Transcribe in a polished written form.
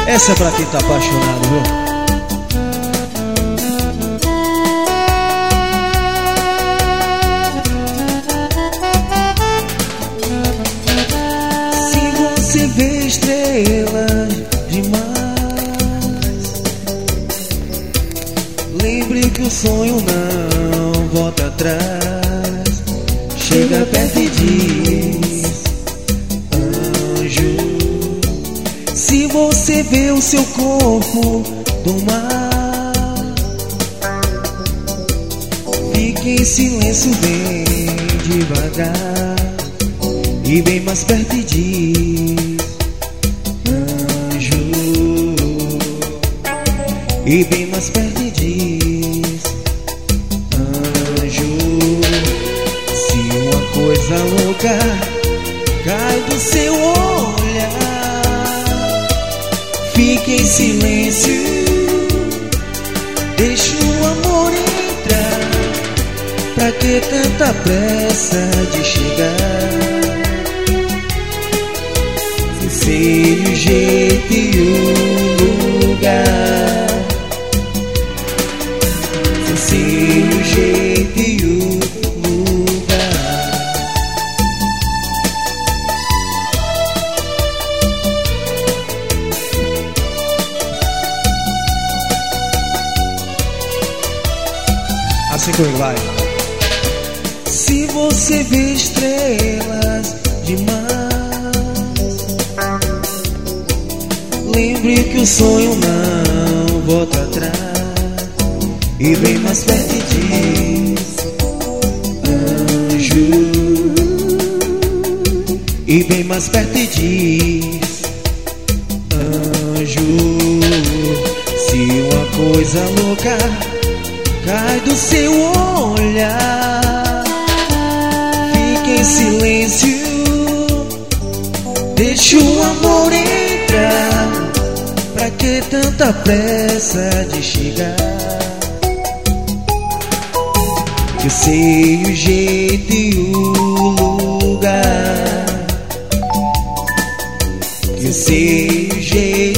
Essa é pra quem tá apaixonado, viu? Você vê estrelas demais, lembre que o sonho não volta atrás. Chega perto e diz: anjo. Se você vê o seu corpo do mar, fique em silêncio bem devagar e bem mais perto e diz: anjo. E bem mais perto e diz: anjo. Se uma coisa louca cai do seu olhar, fique em silêncio, deixa o amor entrar. Pra que tanta pressa de chegar? Sei o jeito e o lugar. Sei o jeito e o lugar. Assim como vai. Se você vê estrelas demais, lembre que o sonho não volta atrás. E bem mais perto e diz: anjo. E bem mais perto e diz: anjo. Se uma coisa louca cai do seu olhar, fique em silêncio, deixa o amor entrar. Pra que tanta pressa de chegar? Eu sei o jeito e o lugar. Eu sei o jeito